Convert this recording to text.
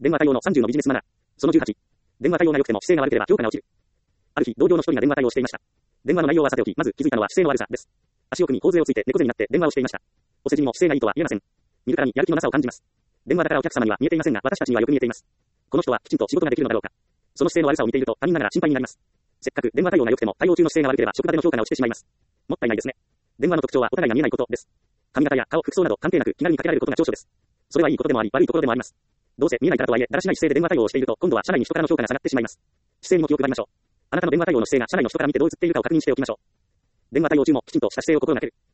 電話対応の30のビジネスマナー。その18。電話対応が良くても姿勢が悪ければ評価が落ちる。ある日、同僚の一人が電話対応していました。電話の内容はさておき、まず気づいたのは姿勢の悪さです。足を組み、頬杖をついて猫背になって電話をしていました。お世辞にも姿勢がいいとは言えません。見るからにやる気のなさを感じます。電話だからお客様には見えていませんが、私たちにはよく見えています。この人はきちんと仕事ができるのだろうか。その姿勢の悪さを見ていると他人ながら心配になります。せっかく電話対応が良くても対応中の姿勢が悪ければ職場での評価が落ちてしまいます。もったいないですね。電話の特徴はお互いが見えないことです。髪型や顔、服装など関係なく気軽にかけられることが長所です。それはいいことでもあり、悪いところでもあります。どうせ見えないからとはいえ、だらしない姿勢で電話対応をしていると、今度は社内に人からの評価が下がってしまいます。姿勢にも気を配りましょう。あなたの電話対応の姿勢が社内の人から見てどう映っているかを確認しておきましょう。電話対応中もきちんとした姿勢を心がける。